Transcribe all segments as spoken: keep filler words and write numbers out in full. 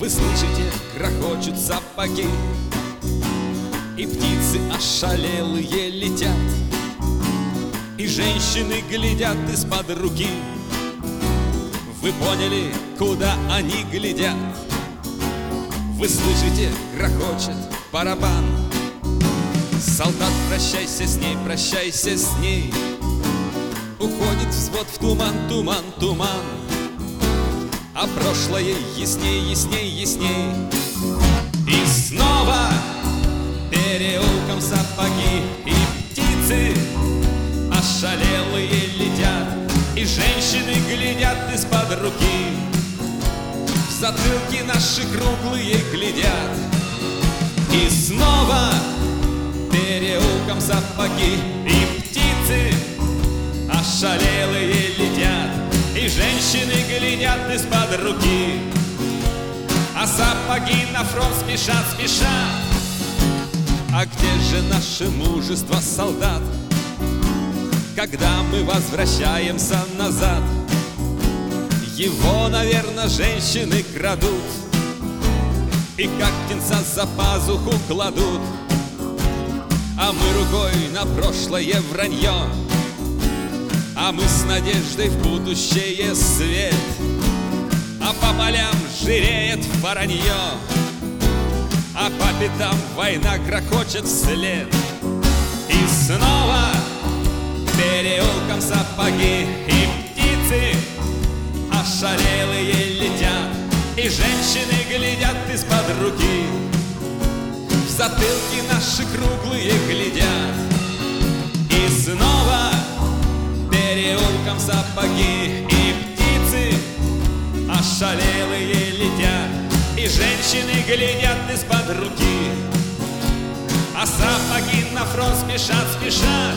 Вы слышите, грохочут сапоги, и птицы ошалелые летят, и женщины глядят из-под руки. Вы поняли, куда они глядят? Вы слышите, грохочет барабан. Солдат, прощайся с ней, прощайся с ней. Уходит взвод в туман, туман, туман, а прошлое ясней, ясней, ясней. И снова переулком сапоги, и птицы ошалелые летят, и женщины глядят из-под руки. В затылки наши круглые глядят. И снова переулком сапоги, и птицы ошалелые летят, и женщины глядят из-под руки. А сапоги на фронт спешат, спешат. А где же наше мужество, солдат, когда мы возвращаемся назад? Его, наверное, женщины крадут и как птенца за пазуху кладут. А мы рукой на прошлое вранье, а мы с надеждой в будущее свет. А по полям жиреет воронье, а по пятам война грохочет вслед. И снова переулком сапоги, и птицы ошалелые летят, и женщины глядят из-под руки. В затылки наши круглые глядят. И снова переулком сапоги, и птицы ошалелые летят, и женщины глядят из-под руки. А сапоги на фронт спешат, спешат.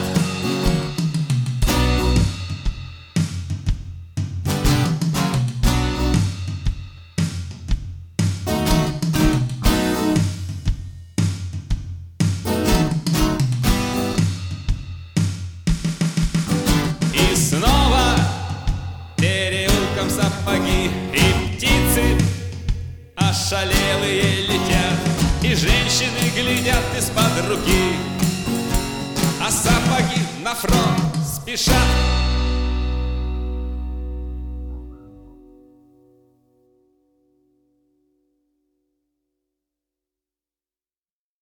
И снова переулком сапоги, и птицы ошалелые летят, и женщины глядят из-под руки. А сапоги на фронт спешат.